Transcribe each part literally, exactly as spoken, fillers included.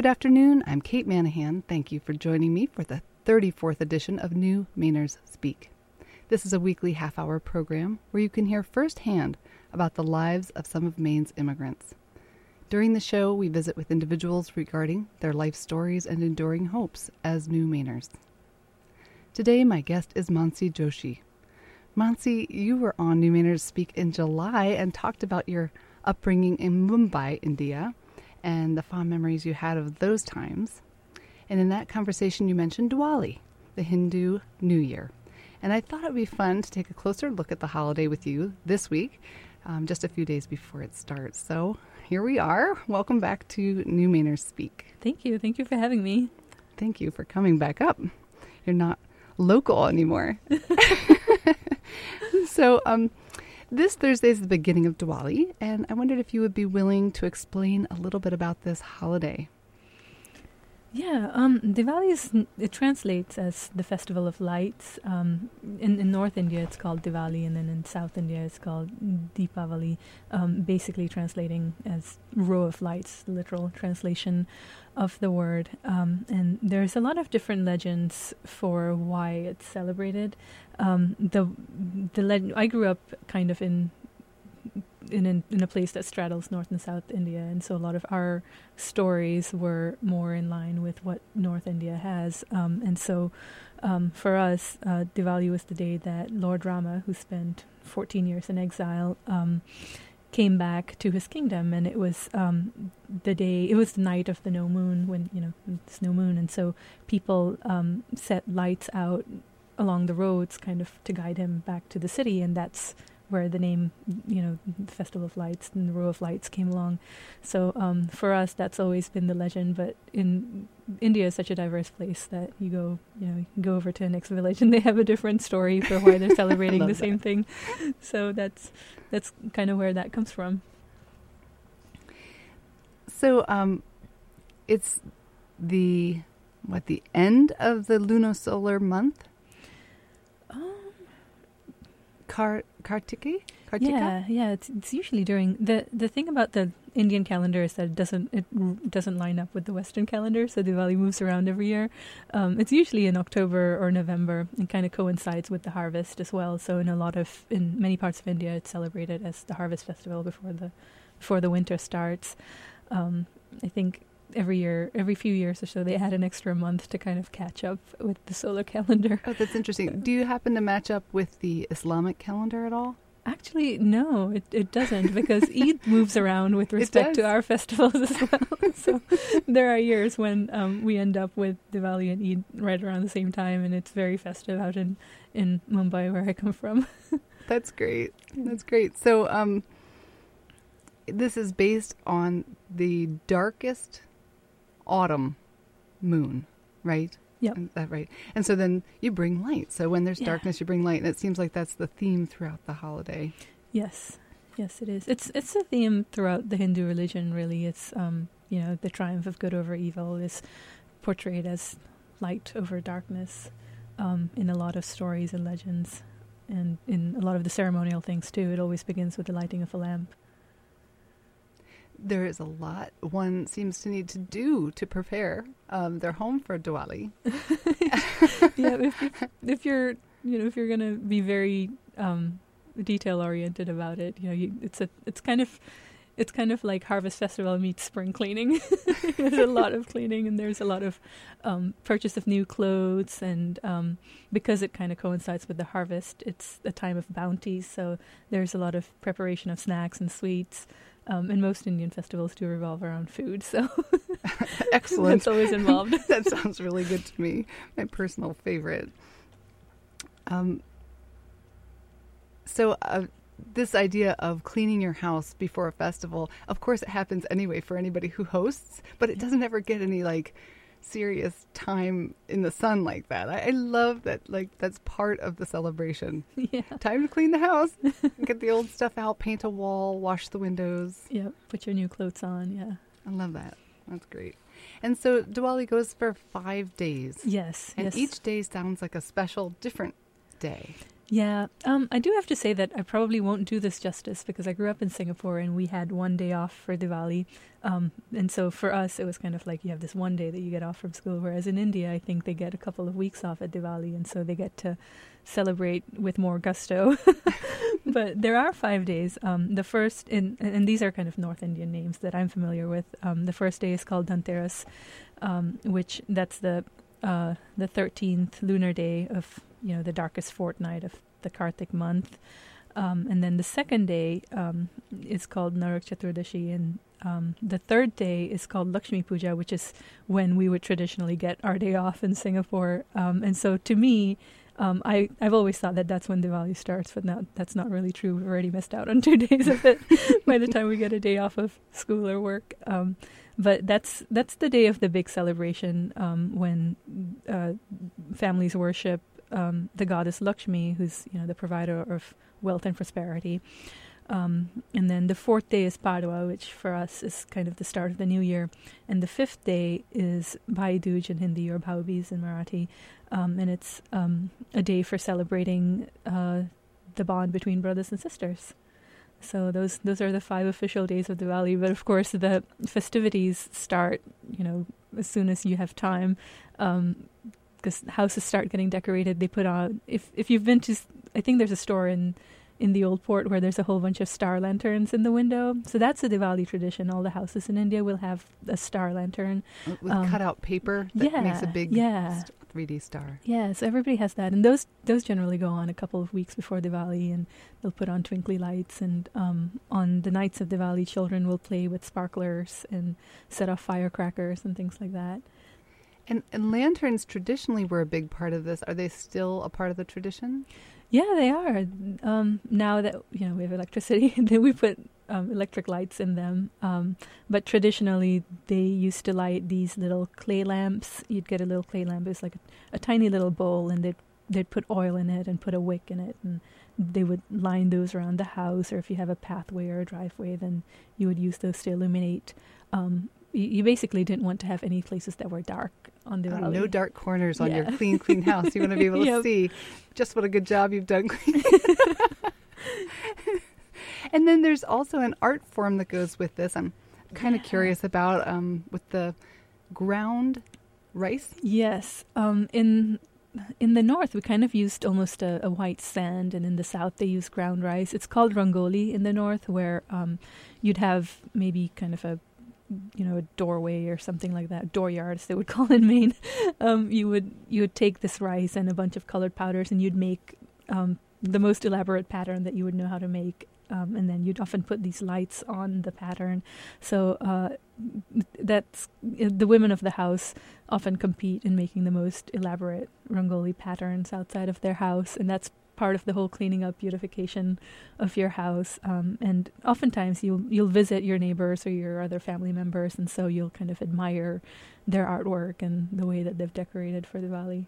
Good afternoon. I'm Kate Manahan. Thank you for joining me for the thirty-fourth edition of New Mainers Speak. This is a weekly half-hour program where you can hear firsthand about the lives of some of Maine's immigrants. During the show, we visit with individuals regarding their life stories and enduring hopes as New Mainers. Today, my guest is Mansi Joshi. Mansi, you were on New Mainers Speak in July and talked about your upbringing in Mumbai, India, and the fond memories you had of those times. And in that conversation, you mentioned Diwali, the Hindu New Year. And I thought it would be fun to take a closer look at the holiday with you this week, um, just a few days before it starts. So here we are. Welcome back to New Mainers Speak. Thank you. Thank you for having me. Thank you for coming back up. You're not local anymore. So um, this Thursday is the beginning of Diwali, and I wondered if you would be willing to explain a little bit about this holiday. Yeah, um, Diwali is, it translates as the Festival of Lights. Um, in, in North India, it's called Diwali, and then in South India, it's called Deepavali, um, basically translating as row of lights, literal translation of the word. Um, and there's a lot of different legends for why it's celebrated. Um, the the leg- I grew up kind of in in an, in a place that straddles North and South India, and so a lot of our stories were more in line with what North India has. Um, and so um, for us, uh, Diwali was the day that Lord Rama, who spent fourteen years in exile, um, came back to his kingdom, and it was um, the day, it was the night of the no moon, when, you know, it's no moon, and so people um, set lights out along the roads kind of to guide him back to the city, and that's where the name, you know, the Festival of Lights and the Row of Lights came along. So um, for us, that's always been the legend. But in India is such a diverse place that you go, you know, you can go over to the next village and they have a different story for why they're celebrating the same that. thing. So that's that's kind of where that comes from. So um, it's the what the end of the lunisolar month. Kar- Kartiki? Kartika? Yeah, yeah. It's it's usually during the the thing about the Indian calendar is that it doesn't it r- doesn't line up with the Western calendar, so Diwali moves around every year. Um, it's usually in October or November, and kind of coincides with the harvest as well. So in a lot of in many parts of India, it's celebrated as the harvest festival before the before the winter starts. Um, I think. Every year, every few years or so, they add an extra month to kind of catch up with the solar calendar. Oh, that's interesting. Do you happen to match up with the Islamic calendar at all? Actually, no, it, it doesn't, because Eid moves around with respect to our festivals as well. So there are years when um, we end up with Diwali and Eid right around the same time, and it's very festive out in, in Mumbai, where I come from. That's great. That's great. So um, this is based on the darkest autumn moon, right? Yep. Is that right? And so then you bring light. So when there's Yeah. darkness, you bring light. And it seems like that's the theme throughout the holiday. Yes. Yes, it is. It's it's a theme throughout the Hindu religion, really. It's, um, you know, the triumph of good over evil is portrayed as light over darkness um, in a lot of stories and legends. And in a lot of the ceremonial things, too. It always begins with the lighting of a lamp. There is a lot one seems to need to do to prepare um, their home for Diwali. Yeah, if, if, if you're, you know, if you're going to be very um, detail oriented about it, you know, you, it's a, it's kind of, it's kind of like Harvest Festival meets spring cleaning. There's a lot of cleaning, and there's a lot of um, purchase of new clothes, and um, because it kind of coincides with the harvest, it's a time of bounties. So there's a lot of preparation of snacks and sweets. Um, and most Indian festivals do revolve around food, so excellent. That's always involved. That sounds really good to me. My personal favorite. Um. So, uh, this idea of cleaning your house before a festival, of course, it happens anyway for anybody who hosts, but it doesn't ever get any like serious time in the sun like that. I, I love that, like, that's part of the celebration. Yeah. Time to clean the house, get the old stuff out, paint a wall, wash the windows. Yeah, put your new clothes on, yeah. I love that. That's great. And so Diwali goes for five days. Yes. And yes. each day sounds like a special, different day. Yeah, um, I do have to say that I probably won't do this justice because I grew up in Singapore and we had one day off for Diwali. Um, and so for us, it was kind of like you have this one day that you get off from school, whereas in India, I think they get a couple of weeks off at Diwali, and so they get to celebrate with more gusto. But there are five days. Um, the first, in, and these are kind of North Indian names that I'm familiar with. Um, the first day is called Dhanteras, um, which that's the uh, the thirteenth lunar day of, you know, the darkest fortnight of the Kartik month. Um, and then the second day um, is called Narak Chaturdashi, and um, the third day is called Lakshmi Puja, which is when we would traditionally get our day off in Singapore. Um, and so to me, um, I, I've always thought that that's when Diwali starts, but now that's not really true. We've already missed out on two days of it by the time we get a day off of school or work. Um, but that's that's the day of the big celebration, um, when uh, families worship Um, the goddess Lakshmi, who's, you know, the provider of wealth and prosperity. Um, and then the fourth day is Padwa, which for us is kind of the start of the new year. And the fifth day is Bhai Dooj in Hindi, or Bhau Beez in Marathi. Um, and it's um, a day for celebrating uh, the bond between brothers and sisters. So those those are the five official days of Diwali. But of course, the festivities start, you know, as soon as you have time. Um, because houses start getting decorated. They put on, if if you've been to, I think there's a store in, in the Old Port where there's a whole bunch of star lanterns in the window. So that's a Diwali tradition. All the houses in India will have a star lantern. With um, cutout paper that yeah, makes a big yeah. st- three D star. Yeah, so everybody has that. And those those generally go on a couple of weeks before Diwali, and they'll put on twinkly lights. And um, on the nights of Diwali, children will play with sparklers and set off firecrackers and things like that. And, and lanterns traditionally were a big part of this. Are they still a part of the tradition? Yeah, they are. Um, now that, you know, we have electricity, then we put um, electric lights in them. Um, but traditionally, they used to light these little clay lamps. You'd get a little clay lamp. It's like a, a tiny little bowl, and they'd they'd put oil in it and put a wick in it, and they would line those around the house. Or if you have a pathway or a driveway, then you would use those to illuminate. Um, you, you basically didn't want to have any places that were dark on Diwali. Oh, no dark corners on Yeah. your clean, clean house. You want to be able to Yep. see just what a good job you've done cleaning. And then there's also an art form that goes with this. I'm kind of Yeah. curious about um, with the ground rice. Yes. Um, in in the north, we kind of used almost a, a white sand, and in the south, they use ground rice. It's called rangoli in the north, where um, you'd have maybe kind of a, you know, a doorway or something like that, dooryard, as they would call it in Maine. Um, you would you would take this rice and a bunch of colored powders, and you'd make um, the most elaborate pattern that you would know how to make. Um, and then you'd often put these lights on the pattern. So uh, that's the women of the house often compete in making the most elaborate rangoli patterns outside of their house, and that's part of the whole cleaning up, beautification of your house. Um, and oftentimes you'll you'll visit your neighbors or your other family members, and so you'll kind of admire their artwork and the way that they've decorated for Diwali.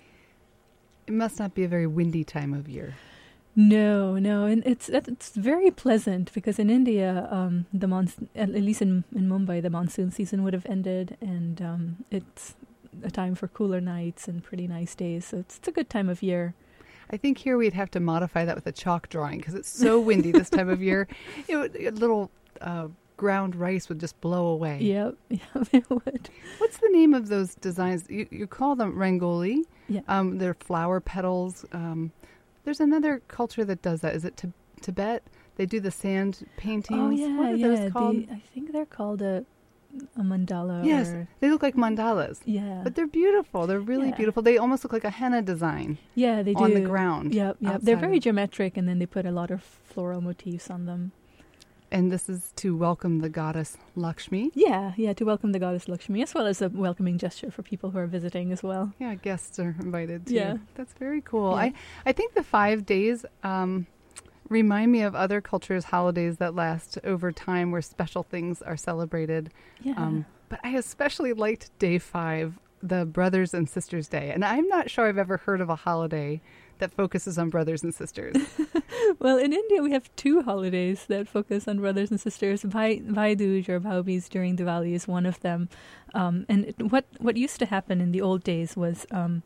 It must not be a very windy time of year. No, no, and it's it's very pleasant because in India, um, the monsoon, at least in in Mumbai, the monsoon season would have ended, and um, it's a time for cooler nights and pretty nice days. So it's, it's a good time of year. I think here we'd have to modify that with a chalk drawing because it's so windy this time of year. It would, a little uh, ground rice would just blow away. Yep, yep, it would. What's the name of those designs? You, you call them rangoli. Yeah. Um, they're flower petals. Um, there's another culture that does that. Is it T- Tibet? They do the sand paintings. Oh yeah, what are yeah. those called? The, I think they're called a a mandala. Yes, Or, they look like mandalas. yeah. But they're beautiful. They're really Yeah. beautiful. They almost look like a henna design Yeah, they do. on the ground. Yep, yep. They're outside very of- geometric, and then they put a lot of floral motifs on them. And this is to welcome the goddess Lakshmi. Yeah, yeah, to welcome the goddess Lakshmi, as well as a welcoming gesture for people who are visiting as well. Yeah, guests are invited too. Yeah. That's very cool. Yeah. I, I think the five days um, remind me of other cultures' holidays that last over time where special things are celebrated. Yeah. Um, but I especially liked day five, the Brothers and Sisters Day. And I'm not sure I've ever heard of a holiday that focuses on brothers and sisters. Well, in India, we have two holidays that focus on brothers and sisters. Bhai, Bhai Dooj or Bhau Beez during Diwali is one of them. Um, and it, what what used to happen in the old days was um,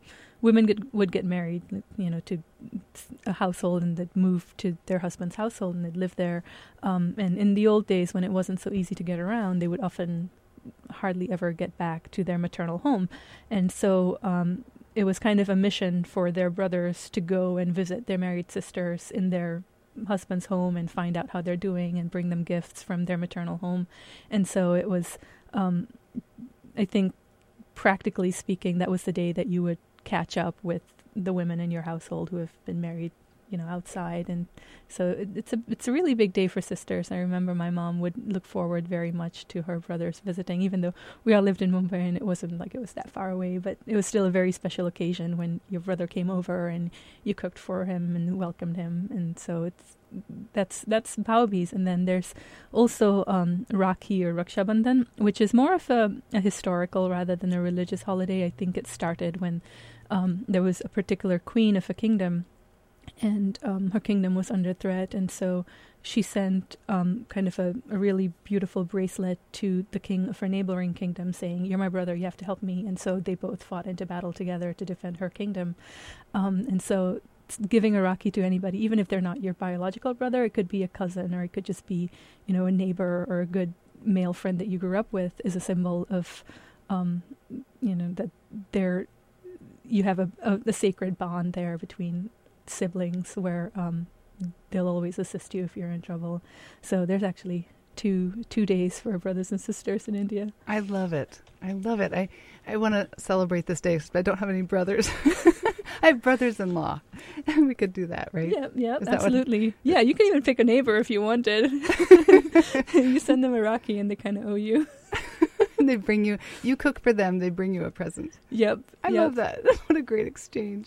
women get, would get married, you know, to a household, and they'd move to their husband's household and they'd live there. Um, and in the old days, when it wasn't so easy to get around, they would often hardly ever get back to their maternal home. And so um, it was kind of a mission for their brothers to go and visit their married sisters in their husband's home and find out how they're doing and bring them gifts from their maternal home. And so it was, um, I think, practically speaking, that was the day that you would catch up with the women in your household who have been married, you know, outside. And so it, it's a it's a really big day for sisters. I remember my mom would look forward very much to her brothers visiting, even though we all lived in Mumbai and it wasn't like it was that far away, but it was still a very special occasion when your brother came over and you cooked for him and welcomed him. And so it's that's that's Bhau-Beej. And then there's also um, Rakhi or Raksha Bandhan, which is more of a, a historical rather than a religious holiday. I think it started when um, there was a particular queen of a kingdom, and um, her kingdom was under threat, and so she sent um, kind of a, a really beautiful bracelet to the king of her neighboring kingdom saying, "You're my brother, you have to help me." And so they both fought into battle together to defend her kingdom. Um, and so giving a Rakhi to anybody, even if they're not your biological brother, it could be a cousin, or it could just be, you know, a neighbor or a good male friend that you grew up with, is a symbol of, um, you know, that they're, you have a, a, a sacred bond there between siblings where um, they'll always assist you if you're in trouble. So there's actually two two days for brothers and sisters in India. I love it. I love it. I, I want to celebrate this day, but I don't have any brothers. I have brothers-in-law. We could do that, right? Yeah, yeah, Is absolutely. What... Yeah, you can even pick a neighbor if you wanted. You send them a Rakhi and they kind of owe you. They bring you, you cook for them, they bring you a present. Yep. I yep. love that. What a great exchange.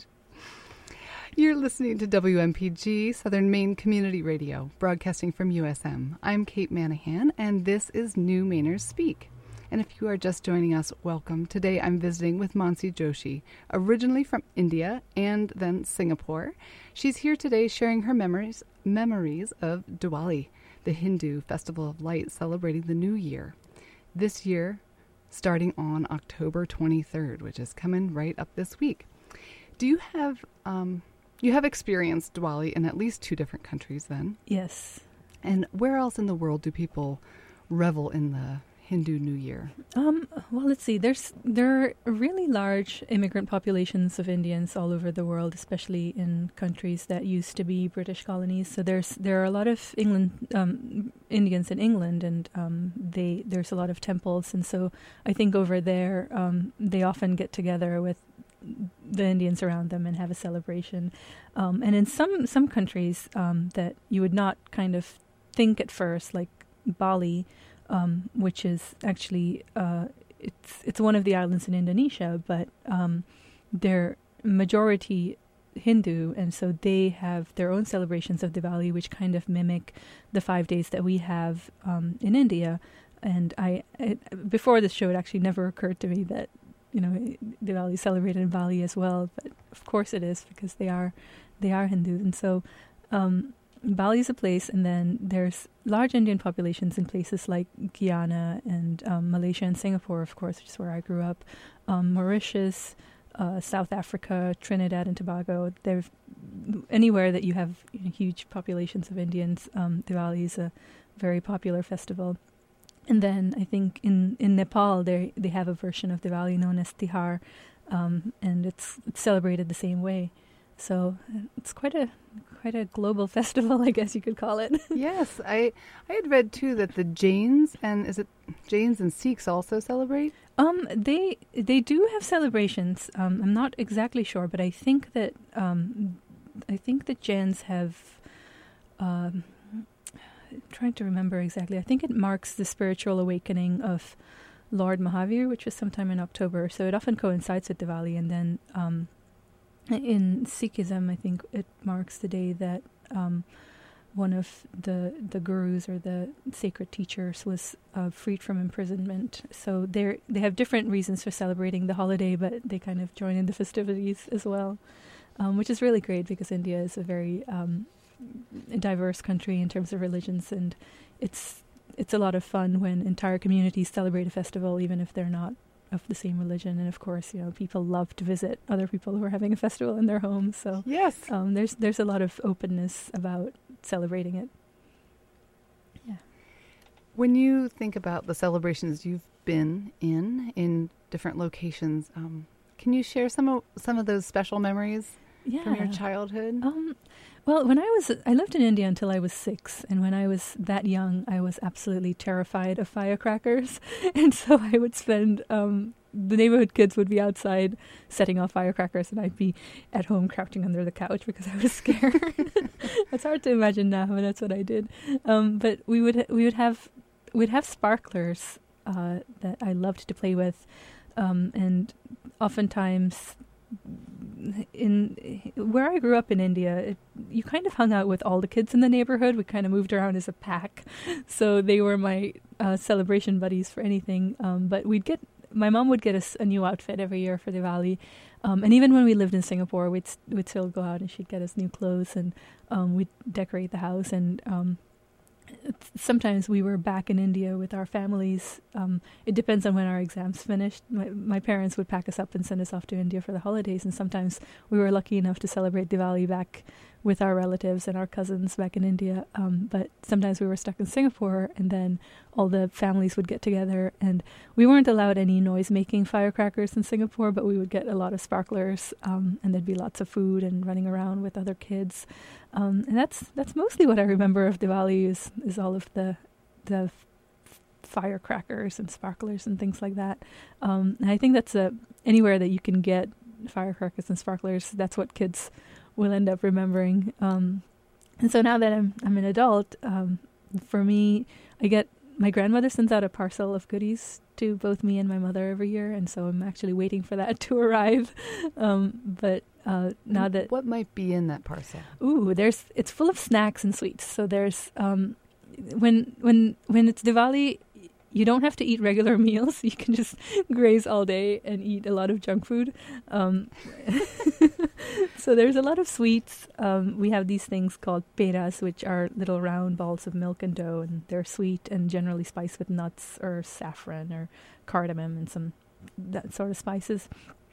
You're listening to W M P G, Southern Maine Community Radio, broadcasting from U S M. I'm Kate Manahan, and this is New Mainers Speak. And if you are just joining us, welcome. Today I'm visiting with Mansi Joshi, originally from India and then Singapore. She's here today sharing her memories memories of Diwali, the Hindu festival of light celebrating the new year. This year, starting on October twenty-third, which is coming right up this week. Do you have... Um, You have experienced Diwali in at least two different countries then. Yes. And where else in the world do people revel in the Hindu New Year? Um, well, let's see. There's there are really large immigrant populations of Indians all over the world, especially in countries that used to be British colonies. So there's there are a lot of England um, Indians in England, and um, they there's a lot of temples. And so I think over there um, they often get together with the Indians around them and have a celebration. Um, and in some some countries um, that you would not kind of think at first, like Bali, um, which is actually uh, it's it's one of the islands in Indonesia, but um, they're majority Hindu, and so they have their own celebrations of Diwali, which kind of mimic the five days that we have um, in India. And I, it, before this show, it actually never occurred to me that, you know, Diwali is celebrated in Bali as well, but of course it is, because they are they are Hindu. And so um, Bali is a place, and then there's large Indian populations in places like Guyana and um, Malaysia and Singapore, of course, which is where I grew up, um, Mauritius, uh, South Africa, Trinidad and Tobago. There's anywhere that you have, you know, huge populations of Indians, um, Diwali is a very popular festival. And then I think in, in Nepal, they they have a version of Diwali known as Tihar, um, and it's, it's celebrated the same way. So it's quite a quite a global festival, I guess you could call it. Yes, I I had read too that the Jains and is it Jains and Sikhs also celebrate? Um, they they do have celebrations. Um, I'm not exactly sure, but I think that um, I think that Jains have. Um, trying to remember exactly. I think it marks the spiritual awakening of Lord Mahavir, which was sometime in October. So it often coincides with Diwali. And then um, in Sikhism, I think it marks the day that um, one of the the gurus or the sacred teachers was uh, freed from imprisonment. So they they have different reasons for celebrating the holiday, but they kind of join in the festivities as well, um, which is really great because India is a very um, a diverse country in terms of religions, and it's it's a lot of fun when entire communities celebrate a festival, even if they're not of the same religion, and of course, you know, people love to visit other people who are having a festival in their homes. So yes, um, there's there's a lot of openness about celebrating it. Yeah. When you think about the celebrations you've been in in different locations, um, can you share some of some of those special memories Yeah. from your childhood? Um, well, when I was, I lived in India until I was six, and when I was that young, I was absolutely terrified of firecrackers, and so I would spend, um, the neighborhood kids would be outside setting off firecrackers, and I'd be at home crouching under the couch because I was scared. It's hard to imagine now, but that's what I did. Um, but we would we would have we'd have sparklers uh, that I loved to play with, um, and oftentimes. In where I grew up in India, it, you kind of hung out with all the kids in the neighborhood. We kind of moved around as a pack, so they were my uh, celebration buddies for anything. Um, but we'd get my mom would get us a new outfit every year for Diwali, um, and even when we lived in Singapore, we'd we'd still go out and she'd get us new clothes, and um, we'd decorate the house. And um, sometimes we were back in India with our families. Um, it depends on when our exams finished. My, my parents would pack us up and send us off to India for the holidays, and sometimes we were lucky enough to celebrate Diwali back with our relatives and our cousins back in India. Um, but sometimes we were stuck in Singapore, and then all the families would get together, and we weren't allowed any noise-making firecrackers in Singapore, but we would get a lot of sparklers, um, and there'd be lots of food and running around with other kids. Um, and that's that's mostly what I remember of Diwali is, is all of the the f- firecrackers and sparklers and things like that. Um, and I think that's a, anywhere that you can get firecrackers and sparklers, that's what kids will end up remembering. Um, and so now that I'm I'm an adult, um, for me, I get my grandmother sends out a parcel of goodies to both me and my mother every year, and so I'm actually waiting for that to arrive. Um, but uh, now that what might be in that parcel? Ooh, there's it's full of snacks and sweets. So there's um, when when when it's Diwali, you don't have to eat regular meals. You can just graze all day and eat a lot of junk food. Um, so there's a lot of sweets. Um, we have these things called peras, which are little round balls of milk and dough, and they're sweet and generally spiced with nuts or saffron or cardamom and some that sort of spices.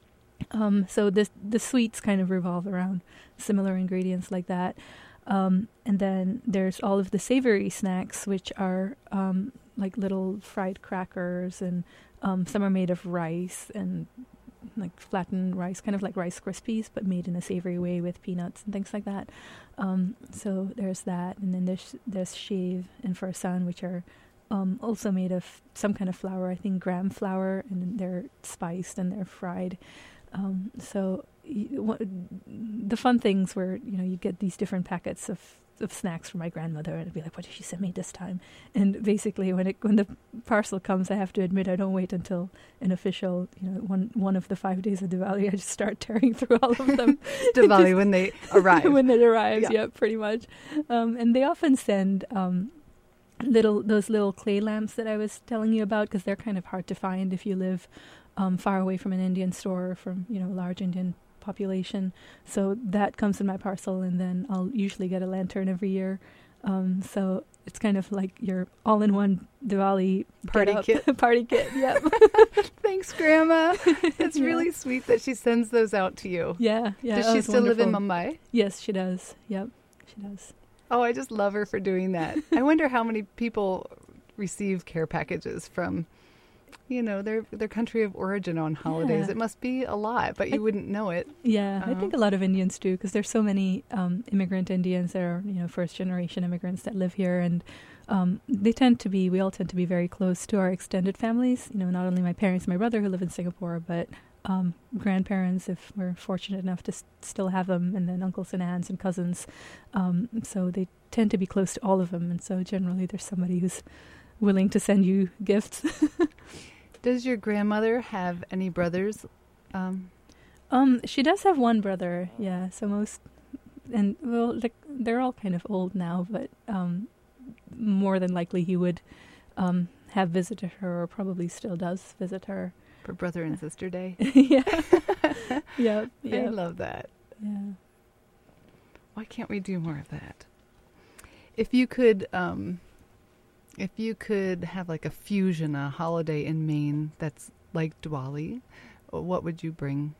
Um, so this the sweets kind of revolve around similar ingredients like that. Um, and then there's all of the savory snacks, which are um, like little fried crackers, and um, some are made of rice and like flattened rice, kind of like Rice Krispies, but made in a savory way with peanuts and things like that. Um, so there's that, and then there's there's shave and farsan, which are um, also made of some kind of flour, I think gram flour, and they're spiced and they're fried. Um, so y- w- the fun things were, you know, you get these different packets of, of snacks from my grandmother, and I'd be like, what did she send me this time? And basically when it when the parcel comes, I have to admit I don't wait until an official, you know, one one of the five days of Diwali. I just start tearing through all of them. Diwali just, when they arrive. when it arrives, yeah, yeah pretty much. Um, and they often send um, little those little clay lamps that I was telling you about, because they're kind of hard to find if you live um, far away from an Indian store or from, you know, a large Indian population. So that comes in my parcel, and then I'll usually get a lantern every year. Um, so it's kind of like your all-in-one Diwali party kit. Party kit, yep. Thanks, Grandma. It's yeah. really sweet that she sends those out to you. Yeah, yeah. Does oh, she still wonderful. live in Mumbai? Yes, she does. Yep, she does. Oh, I just love her for doing that. I wonder how many people receive care packages from, you know, their their country of origin on holidays. Yeah. It must be a lot, but you I, wouldn't know it. Yeah, uh-huh. I think a lot of Indians do, because there's so many um, immigrant Indians that are, you know, first generation immigrants that live here, and um, they tend to be, we all tend to be very close to our extended families. You know, not only my parents, my brother who live in Singapore, but um, grandparents, if we're fortunate enough to s- still have them, and then uncles and aunts and cousins. Um, so they tend to be close to all of them, and so generally there's somebody who's willing to send you gifts. Does your grandmother have any brothers? Um, um, she does have one brother, yeah. So most, and well, like they're all kind of old now, but um, more than likely he would um, have visited her, or probably still does visit her for Brother and Sister Day. yeah, yeah, yeah. I love that. Yeah. Why can't we do more of that? If you could. Um, If you could have like a fusion, a holiday in Maine that's like Diwali, what would you bring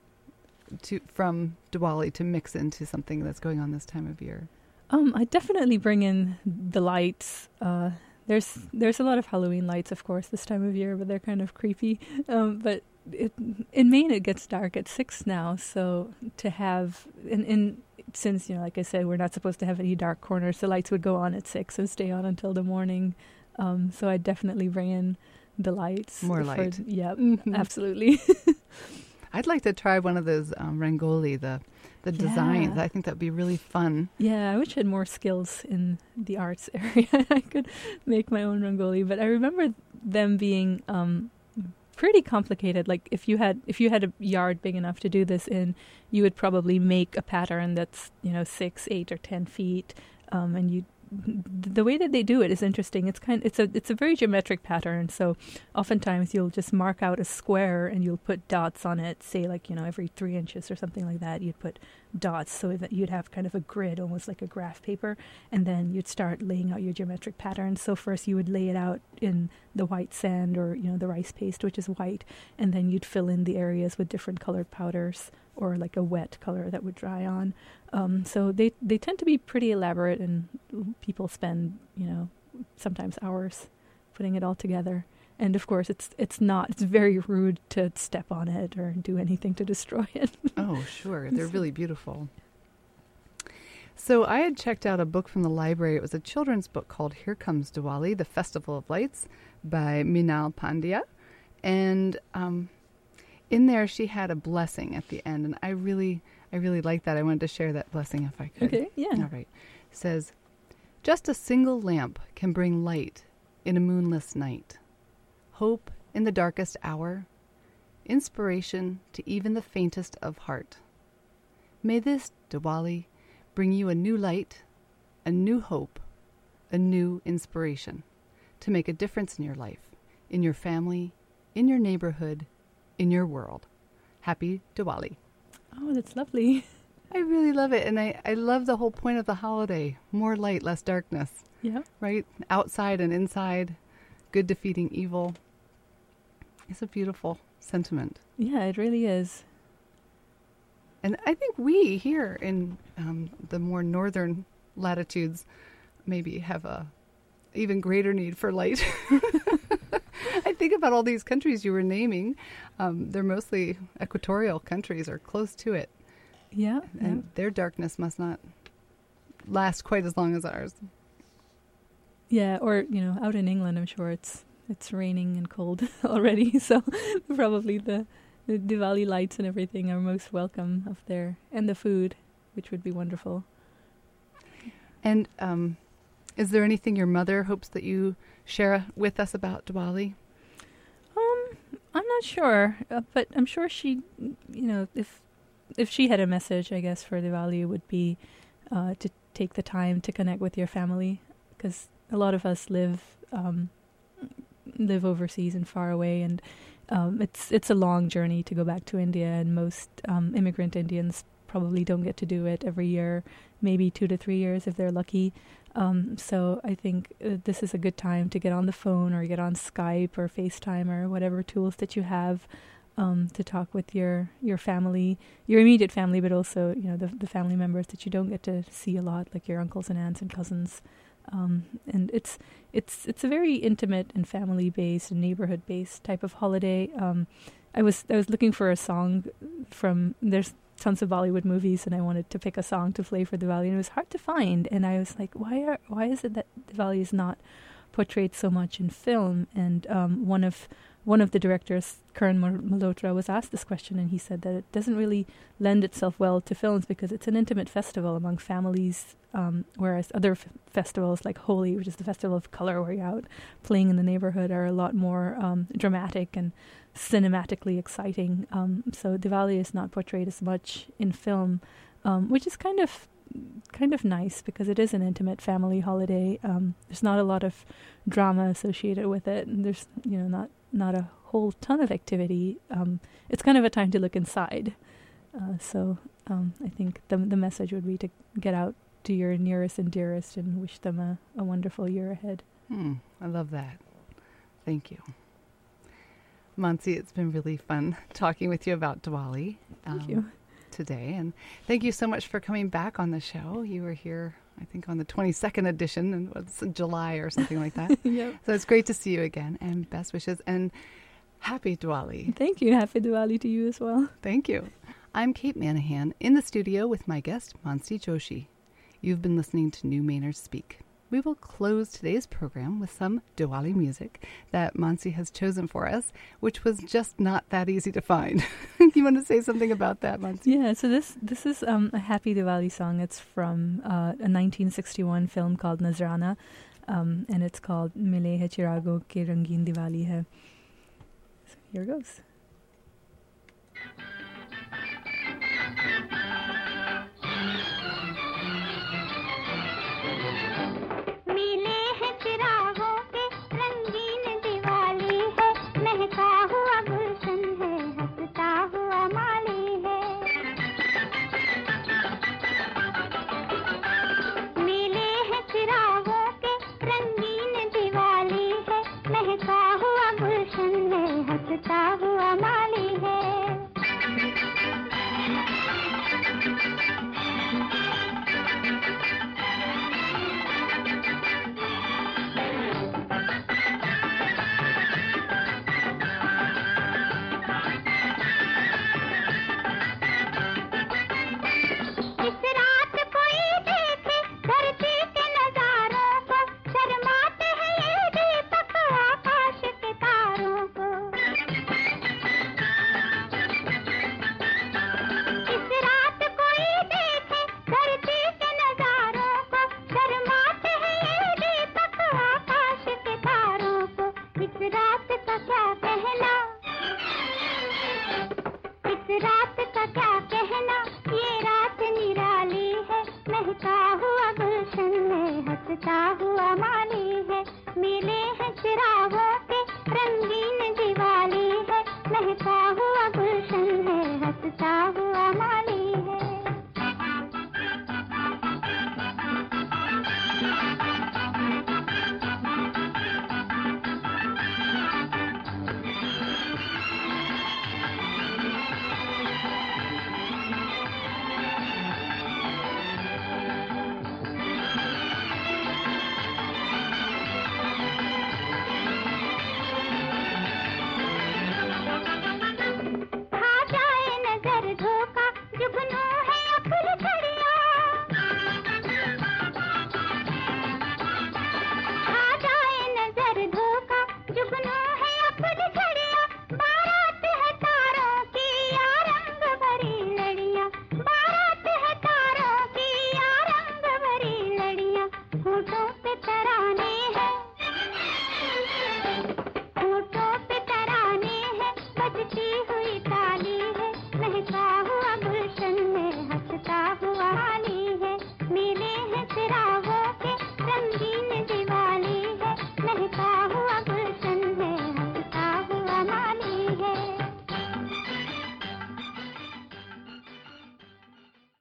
to from Diwali to mix into something that's going on this time of year? Um, I definitely bring in the lights. Uh, there's there's a lot of Halloween lights, of course, this time of year, but they're kind of creepy. Um, but it, in Maine, it gets dark at six now, so to have in, in since you know, like I said, we're not supposed to have any dark corners, the lights would go on at six and stay on until the morning. Um, so I definitely bring in the lights. More for, light. Yeah, Mm-hmm. absolutely. I'd like to try one of those um, rangoli, the the Yeah. designs. I think that'd be really fun. Yeah, I wish I had more skills in the arts area. I could make my own rangoli, but I remember them being um, pretty complicated. Like if you had if you had a yard big enough to do this in, you would probably make a pattern that's, you know, six, eight, or ten feet, um, and you. The way that they do it is interesting. It's kind. It's a. It's a very geometric pattern. So, oftentimes you'll just mark out a square and you'll put dots on it. Say, like, you know, every three inches or something like that. You'd put dots so that you'd have kind of a grid, almost like a graph paper, and then you'd start laying out your geometric pattern. So first you would lay it out in the white sand, or, you know, the rice paste, which is white, and then you'd fill in the areas with different colored powders, or like a wet color that would dry on. Um, so they, they tend to be pretty elaborate, and people spend, you know, sometimes hours putting it all together. And of course, it's it's not, it's very rude to step on it or do anything to destroy it. Oh, sure. They're really beautiful. So I had checked out a book from the library. It was a children's book called Here Comes Diwali, The Festival of Lights by Minal Pandya. And um, in there, she had a blessing at the end. And I really, I really liked that. I wanted to share that blessing if I could. Okay, yeah. All right. It says, just a single lamp can bring light in a moonless night. Hope in the darkest hour, inspiration to even the faintest of heart. May this Diwali bring you a new light, a new hope, a new inspiration to make a difference in your life, in your family, in your neighborhood, in your world. Happy Diwali. Oh, that's lovely. I really love it, and I, I love the whole point of the holiday. More light, less darkness, Yeah. right? Outside and inside, good defeating evil. It's a beautiful sentiment. Yeah, it really is. And I think we here in um, the more northern latitudes maybe have a even greater need for light. I think about all these countries you were naming. Um, they're mostly equatorial countries or close to it. Yeah. And yeah. their darkness must not last quite as long as ours. Yeah, or, you know, out in England, I'm sure it's it's raining and cold already, so probably the, the Diwali lights and everything are most welcome up there, and the food, which would be wonderful. And um, is there anything your mother hopes that you share with us about Diwali? Um, I'm not sure, uh, but I'm sure she, you know, if if she had a message, I guess, for Diwali, it would be uh, to take the time to connect with your family, because a lot of us live um, live overseas and far away, and um, it's it's a long journey to go back to India, and most um, immigrant Indians probably don't get to do it every year, maybe two to three years if they're lucky. Um, so I think uh, this is a good time to get on the phone or get on Skype or FaceTime or whatever tools that you have um, to talk with your, your family, your immediate family, but also, you know, the the family members that you don't get to see a lot, like your uncles and aunts and cousins. Um, and it's it's it's a very intimate and family-based and neighborhood-based type of holiday. Um, I was I was looking for a song from there's tons of Bollywood movies, and I wanted to pick a song to play for Diwali, and it was hard to find. And I was like, why are why is it that Diwali is not portrayed so much in film? And um, one of one of the directors, Karan Malhotra, was asked this question, and he said that it doesn't really lend itself well to films because it's an intimate festival among families, um, whereas other f- festivals like Holi, which is the festival of color where you're out playing in the neighborhood, are a lot more um, dramatic and cinematically exciting. Um, so Diwali is not portrayed as much in film, um, which is kind of kind of nice because it is an intimate family holiday. Um, there's not a lot of drama associated with it, and there's you know not not a whole ton of activity. Um, it's kind of a time to look inside. Uh, so um, I think the the message would be to get out to your nearest and dearest and wish them a, a wonderful year ahead. Hmm, I love that. Thank you. Mansi, it's been really fun talking with you about Diwali Thank um, you. today. And thank you so much for coming back on the show. You were here, I think, on the twenty-second edition, and it's in July or something like that. Yep. So it's great to see you again, and best wishes, and happy Diwali. Thank you. Happy Diwali to you as well. Thank you. I'm Kate Manahan in the studio with my guest, Mansi Joshi. You've been listening to New Mainers Speak. We will close today's program with some Diwali music that Mansi has chosen for us, which was just not that easy to find. You want to say something about that, Mansi? Yeah, so this this is um, a Happy Diwali song. It's from uh, a nineteen sixty-one film called Nazrana, um, and it's called Mile Hai Chirago Ke Rangeen Diwali Hai. So here goes. महका हुआ गुलशन में हंसता हुआ